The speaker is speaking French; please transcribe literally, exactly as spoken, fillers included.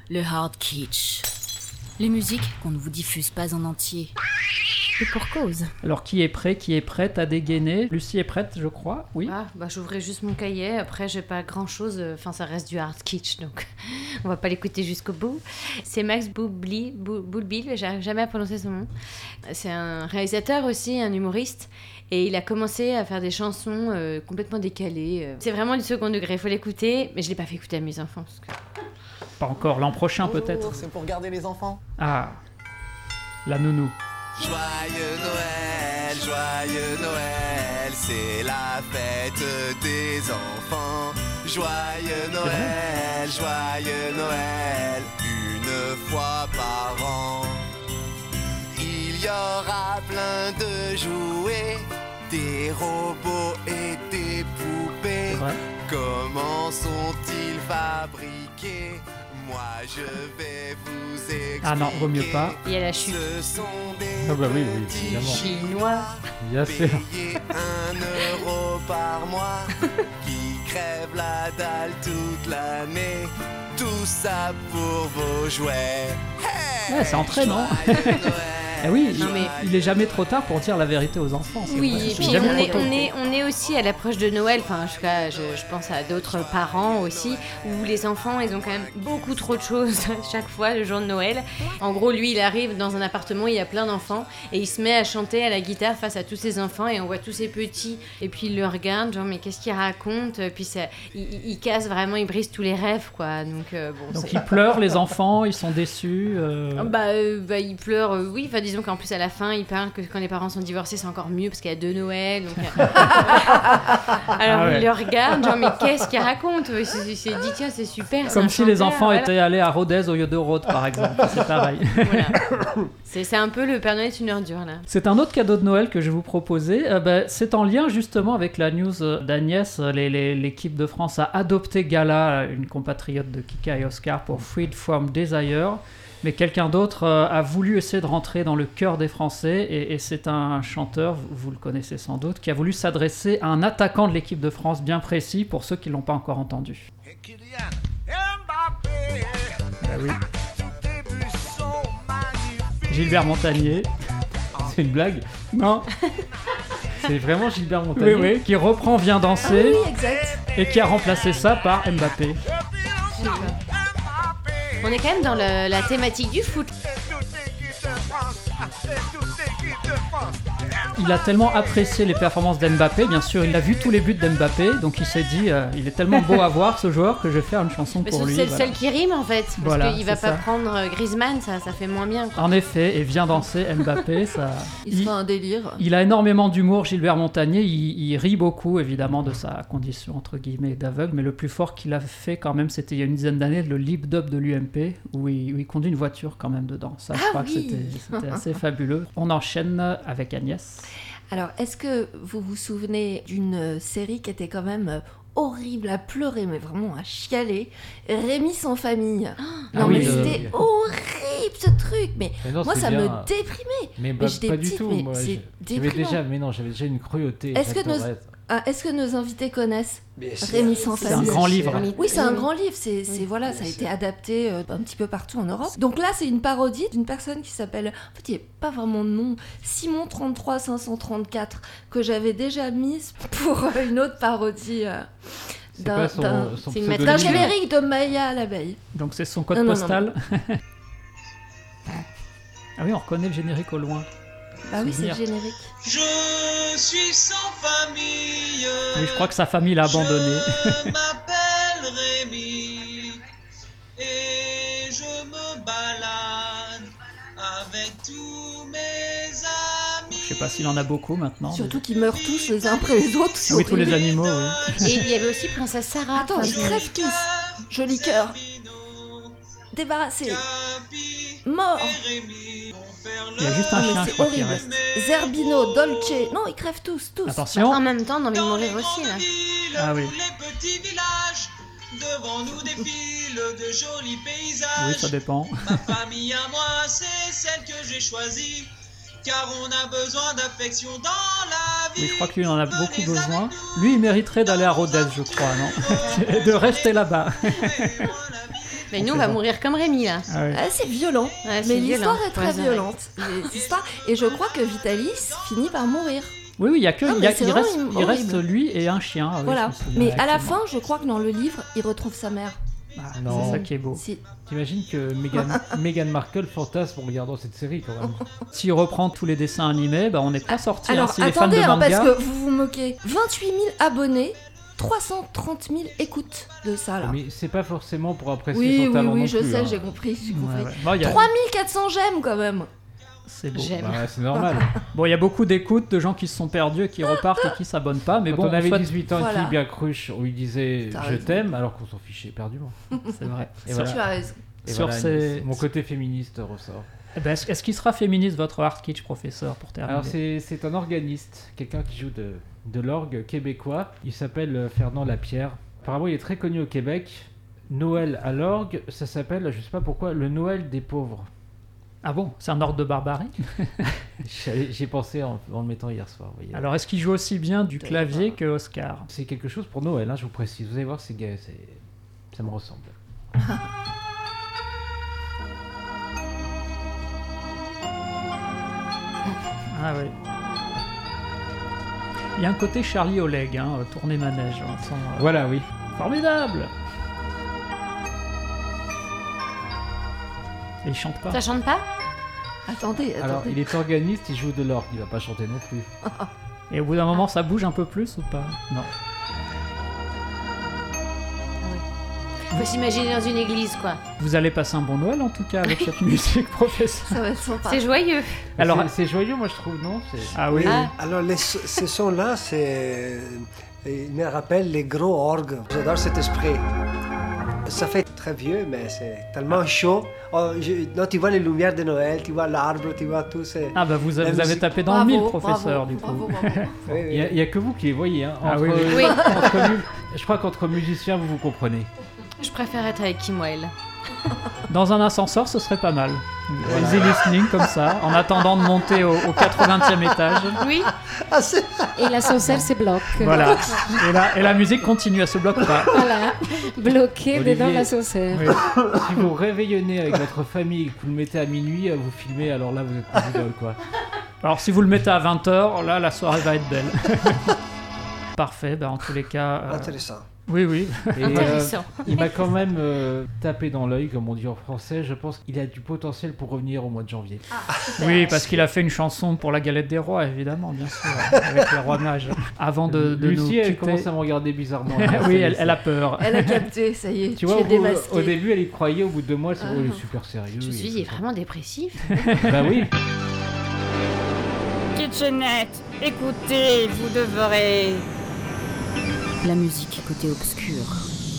Le hard kitsch. Les musiques qu'on ne vous diffuse pas en entier. Et pour cause. Alors, qui est prêt, qui est prête à dégainer ? Lucie est prête, je crois, oui. Ah, bah j'ouvrais juste mon cahier, après j'ai pas grand-chose, enfin ça reste du hard kitsch, donc on va pas l'écouter jusqu'au bout. C'est Max Boublil, Boublil, j'arrive jamais à prononcer son nom. C'est un réalisateur aussi, un humoriste, et il a commencé à faire des chansons euh, complètement décalées. C'est vraiment du second degré, il faut l'écouter, mais je l'ai pas fait écouter à mes enfants. Parce que... Pas encore, l'an prochain Bonjour, peut-être. c'est pour garder les enfants. Ah, la nounou. Joyeux Noël, joyeux Noël, c'est la fête des enfants. Joyeux Noël, joyeux Noël, une fois par an. Il y aura plein de jouets, des robots et des poupées. Comment sont-ils fabriqués ? Moi je vais vous expliquer. Ah non, vaut mieux pas. Il y a la chute. Ce sont des Ah bah oui, oui, petits évidemment. Chinois. Bien sûr. payés un euro par mois qui crèvent la dalle toute l'année. Tout ça pour vos jouets. Hey, Ouais, c'est entraînant. joyeux Noël. Eh oui, il, Non, mais- il est jamais trop tard pour dire la vérité aux enfants. c'est Oui, vrai. et C'est puis jamais on trop est, tôt. on, est, on est aussi à l'approche de Noël, enfin en tout cas je, je pense à d'autres parents aussi, où les enfants ils ont quand même beaucoup trop de choses chaque fois le jour de Noël. En gros lui il arrive dans un appartement, il y a plein d'enfants et il se met à chanter à la guitare face à tous ces enfants et on voit tous ces petits et puis il le regarde genre mais qu'est-ce qu'il raconte, puis ça, il, il- il casse vraiment, il brise tous les rêves quoi. Donc, euh, bon, Donc c'est- ils pleurent, les enfants, ils sont déçus. euh, Ah bah, euh, bah il pleure, euh, oui, enfin disons qu'en plus à la fin il parle que quand les parents sont divorcés c'est encore mieux parce qu'il y a deux Noël donc, euh, alors Ah ouais. il le regarde genre mais qu'est-ce qu'il raconte, il s'est il s'est dit tiens c'est super, c'est Comme un si les chanteur, enfants voilà. étaient allés à Rodez au lieu de Rhodes, par exemple. C'est pareil. Voilà. c'est, c'est un peu le Père Noël est une ordure là. C'est un autre cadeau de Noël que je vais vous proposer. Euh, ben, c'est en lien justement avec la news euh, d'Agnès. Les- les- L'équipe de France a adopté Gala, une compatriote de Kika et Oscar, pour Freed from Desire. Mais quelqu'un d'autre euh, a voulu essayer de rentrer dans le cœur des Français. Et, et c'est un chanteur, vous, vous le connaissez sans doute, qui a voulu s'adresser à un attaquant de l'équipe de France bien précis, pour ceux qui ne l'ont pas encore entendu. Ah oui. Gilbert Montagnier. C'est une blague. Non. C'est vraiment Gilbert Montagnier. Oui, oui, qui reprend Viens danser Oui, exact. et qui a remplacé ça par Mbappé. On est quand même dans le- la thématique du foot. Il a tellement apprécié les performances d'Mbappé, bien sûr, il a vu tous les buts d'Mbappé, donc il s'est dit, euh, il est tellement beau à voir ce joueur que je vais faire une chanson Mais pour c'est lui. c'est le voilà. seul qui rime en fait parce Voilà, qu'il va c'est pas ça. prendre euh, Griezmann, ça, ça fait moins bien quoi. En effet, et Viens danser Mbappé, ça... Il se fait un délire. il a énormément d'humour, Gilbert Montagnier, il, il rit beaucoup évidemment de sa condition entre guillemets d'aveugle, mais le plus fort qu'il a fait quand même, c'était il y a une dizaine d'années, le lip dub de l'U M P, où il, où il conduit une voiture quand même dedans. Ça, je Ah crois oui. que c'était, c'était assez fabuleux. On enchaîne avec Agnès. Alors, est-ce que vous vous souvenez d'une euh, série qui était quand même euh, horrible à pleurer, mais vraiment à chialer, Rémi sans famille. Non, Ah oui, mais le- c'était horrible ce truc. Mais, Mais non, moi, c'est ça bien. me déprimait. Mais, Mais bah, j'étais pas du petite, tout. mais Moi, c'est j'ai- j'avais déprimant. déjà, mais non, j'avais déjà une cruauté. Est-ce que nos- j'adorais. Ah, est-ce que nos invités connaissent Rémi sans C'est un famille? grand livre. Oui, c'est un grand livre. C'est, c'est voilà, ça a été adapté euh, un petit peu partout en Europe. Donc là, c'est une parodie d'une personne qui s'appelle, en fait, il n'y a pas vraiment de nom, Simon trente-trois cinq cent trente-quatre, que j'avais déjà mise pour euh, une autre parodie euh, C'est d'un, pas son, d'un- son c'est une pseudonyme. d'un maîtresse générique de Maya l'abeille. Donc c'est son code Non, non, non, postal. Ah oui, on reconnaît le générique au loin. Bah oui, c'est le Souvenir. générique. Je suis sans famille. Oui, je crois que sa famille l'a abandonné. Je m'appelle Rémi et je me balade avec tous mes amis. Je sais pas s'il en a beaucoup maintenant. Surtout qu'ils meurent tous les uns après les autres. c'est mais- Oui, tous les horrible. animaux, oui. Et il y avait aussi Princesse Sarah. Attends, enfin, ils je- crèvent tous. Joli cœur. Débarrassé. Mort. Il y a juste un Ah, mais chien, c'est je crois, qui horrible. reste. Zerbino, Dolce. Non, ils crèvent tous, tous. Attention. En même temps dans les mourir aussi là. Ah oui. Les petits villages, devant nous défilent de jolis paysages. Oui, ça dépend. Ma famille à moi, c'est celle que j'ai choisie. Car on a besoin d'affection dans la vie. Oui, je crois que lui, il en a beaucoup Venez besoin. avec nous Lui, il mériterait d'aller à Rodez, je crois, non? Et de rester là-bas. et on la vie Mais nous, on va mourir comme Rémi, là. Ah ouais. Ah, c'est violent, Ouais, c'est mais l'histoire violent. est très Ouais, c'est violente. Les histoires- Et je crois que Vitalis finit par mourir. Oui, oui, il y a que, Ah, il y a- mais c'est il reste, horrible, il reste horrible. lui et un chien. oui, Voilà. je me souviens Mais à la exactement. fin, je crois que dans le livre, il retrouve sa mère. Ah, Non. c'est ça qui est beau. Si. T'imagines que Meghan, Meghan Markle fantasme en regardant cette série quand même. S'il reprend tous les dessins animés, bah, on n'est pas sorti. Alors hein. Si les fans de attendez, hein, manga, parce que vous vous moquez. vingt-huit mille abonnés, trois cent trente mille écoutes de ça là. Mais c'est pas forcément pour apprécier Oui, son oui, talent oui, non je plus, sais, hein. j'ai compris, j'ai Ouais, compris. ouais. Bon, il y a- trois mille quatre cents j'aime quand même. c'est beau. J'aime. Ouais, c'est normal. Bon, il y a beaucoup d'écoutes de gens qui se sont perdus et qui repartent et qui s'abonnent pas. Mais Quand bon, on avait soit- dix-huit ans Voilà. et qu'il bien cruche, on lui disait T'as je raison. t'aime alors qu'on s'en fichait éperdument. c'est vrai. Et Sur- voilà. Tu as raison. Et Sur voilà, ces- mon côté féministe ressort. Eh ben, est-ce est-ce qu'il sera féministe, votre Art Kitsch, professeur, pour terminer? Alors c'est c'est un organiste, quelqu'un qui joue de, de l'orgue québécois. Il s'appelle euh, Fernand Lapierre. Apparemment il est très connu au Québec. Noël à l'orgue, ça s'appelle, je sais pas pourquoi, le Noël des pauvres. Ah bon, c'est un ordre de barbarie? J'y j'y ai pensé en, en le mettant hier soir. Vous voyez. Alors, est-ce qu'il joue aussi bien du clavier que Oscar? C'est quelque chose pour Noël, hein, je vous précise. Vous allez voir, c'est gay, c'est- ça me ressemble. Ah oui. Il y a un côté Charlie Oleg, hein, euh, tourner manège. On sent, euh, Voilà, oui. Formidable! Et il chante pas. Ça chante pas? Attendez, Alors, attendez. il est organiste, il joue de l'orgue, il va pas chanter non plus. Et au bout d'un moment, ça bouge un peu plus ou pas? Non. Faut s'imaginer dans une église, quoi. Vous allez passer un bon Noël en tout cas avec cette musique, professeur. Ça va être sympa. C'est joyeux. Alors- Alors, c'est c'est joyeux, moi je trouve, non C'est- Ah oui. Ah. Alors, les, ces sons-là, c'est, ils me rappellent les gros orgues. J'adore cet esprit. Ça fait très vieux, mais c'est tellement chaud. Oh, je- non, tu vois les lumières de Noël, tu vois l'arbre, tu vois tout. C'est... Ah bah vous, La vous avez musique. tapé dans Bravo, le mille, professeur, bravo, du coup. bravo, bravo. Oui, oui. Il n'y a, que vous qui les voyez. Hein. Ah Entre, oui, oui. Oui. entre mu- je crois qu'entre musiciens, vous vous comprenez. Je préfère être avec Kim Wilde. Dans un ascenseur, ce serait pas mal. Easy listening comme ça, en attendant de monter au, au quatre-vingtième étage. Oui. Ah, c'est... Et l'ascenseur se bloque. Voilà. Et la, et la musique continue, elle se bloque pas. Voilà. Bloqué Olivier. dedans l'ascenseur. Oui. Si vous réveillonnez avec votre famille et que vous le mettez à minuit, vous filmez, alors là vous êtes pas rigole, quoi. Alors si vous le mettez à vingt heures, là la soirée va être belle. Parfait, bah, en tous les cas... euh, Intéressant. Oui, oui. Et, euh, Intéressant. il m'a quand même euh, tapé dans l'œil, comme on dit en français. Je pense qu'il a du potentiel pour revenir au mois de janvier. Oui, parce qu'il a fait une chanson pour la galette des rois, évidemment, bien sûr, avec les rois mages. Avant de, de nous Lucie, elle quitter... commence à me regarder bizarrement. oui, elle, elle a peur. Elle a capté, ça y est, Tu tu, vois, es au, bout- démasqué. au début, elle y croyait. Au bout de deux mois, elle s'est dit, Ah. oh, il est super sérieux. Je il suis est il est tout ça. vraiment dépressif. Bah oui. Kitchenette, écoutez, vous devrez... La musique côté obscur.